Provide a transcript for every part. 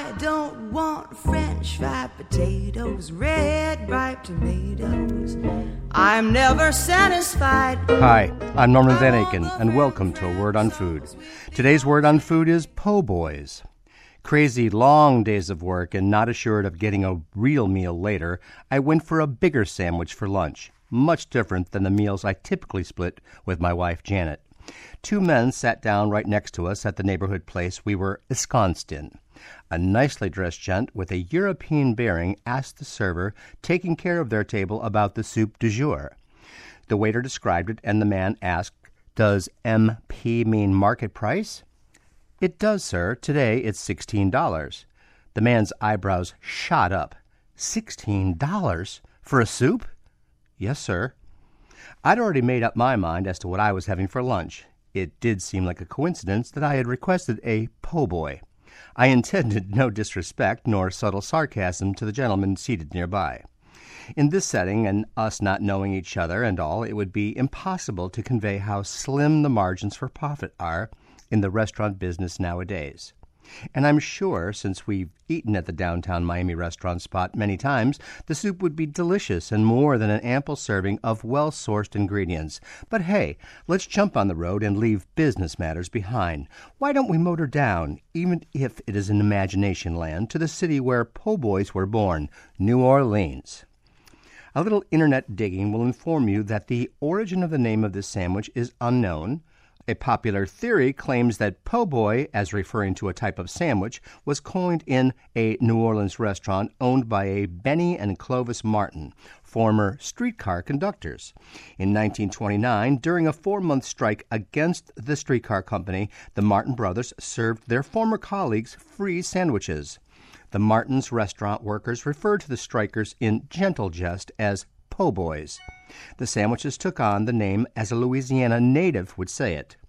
I don't want French fried potatoes, red ripe tomatoes. I'm never satisfied. Hi, I'm Norman Van Aken, and welcome to A Word on Food. Today's word on food is po' boys. Crazy long days of work and not assured of getting a real meal later, I went for a bigger sandwich for lunch, much different than the meals I typically split with my wife Janet. Two men sat down right next to us at the neighborhood place we were ensconced in. A nicely dressed gent with a European bearing asked the server taking care of their table about the soup du jour. The waiter described it, and the man asked, "Does MP mean market price?" "It does, sir. Today it's $16. The man's eyebrows shot up. $16 for a soup? "Yes, sir." I'd already made up my mind as to what I was having for lunch. It did seem like a coincidence that I had requested a po' boy. I intended no disrespect nor subtle sarcasm to the gentleman seated nearby. In this setting, and us not knowing each other and all, it would be impossible to convey how slim the margins for profit are in the restaurant business nowadays. And I'm sure, since we've eaten at the downtown Miami restaurant spot many times, the soup would be delicious and more than an ample serving of well-sourced ingredients. But hey, let's jump on the road and leave business matters behind. Why don't we motor down, even if it is in imagination land, to the city where po' boys were born, New Orleans? A little internet digging will inform you that the origin of the name of this sandwich is unknown. A popular theory claims that po' boy, as referring to a type of sandwich, was coined in a New Orleans restaurant owned by a Benny and Clovis Martin, former streetcar conductors. In 1929, during a 4-month strike against the streetcar company, the Martin brothers served their former colleagues free sandwiches. The Martin's restaurant workers referred to the strikers in gentle jest as po' boys. The sandwiches took on the name as a Louisiana native would say it.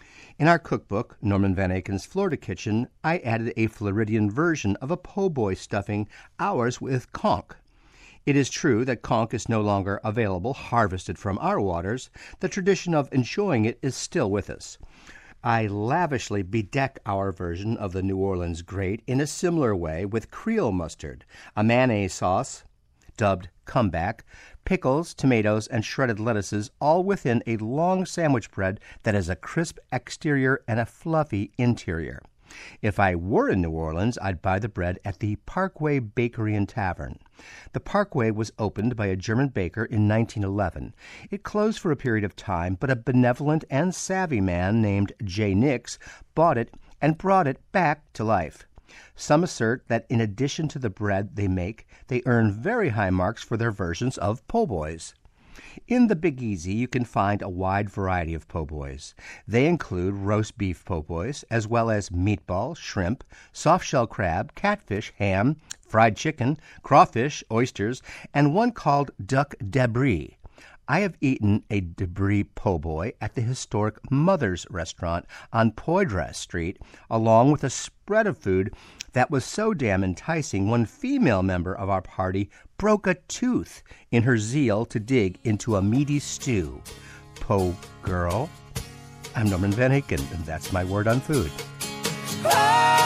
In our cookbook, Norman Van Aken's Florida Kitchen, I added a Floridian version of a po' boy stuffing ours with conch. It is true that conch is no longer available harvested from our waters. The tradition of enjoying it is still with us. I lavishly bedeck our version of the New Orleans great in a similar way with Creole mustard, a mayonnaise sauce, dubbed comeback, pickles, tomatoes, and shredded lettuces, all within a long sandwich bread that has a crisp exterior and a fluffy interior. If I were in New Orleans, I'd buy the bread at the Parkway Bakery and Tavern. The Parkway was opened by a German baker in 1911. It closed for a period of time, but a benevolent and savvy man named J. Nix bought it and brought it back to life. Some assert that in addition to the bread they make, they earn very high marks for their versions of po' boys. In the Big Easy, you can find a wide variety of po' boys. They include roast beef po' boys, as well as meatball, shrimp, soft-shell crab, catfish, ham, fried chicken, crawfish, oysters, and one called duck debris. I have eaten a debris po' boy at the historic Mother's Restaurant on Poydras Street, along with a spread of food that was so damn enticing one female member of our party broke a tooth in her zeal to dig into a meaty stew. Po' girl. I'm Norman Van Aken, and that's my word on food.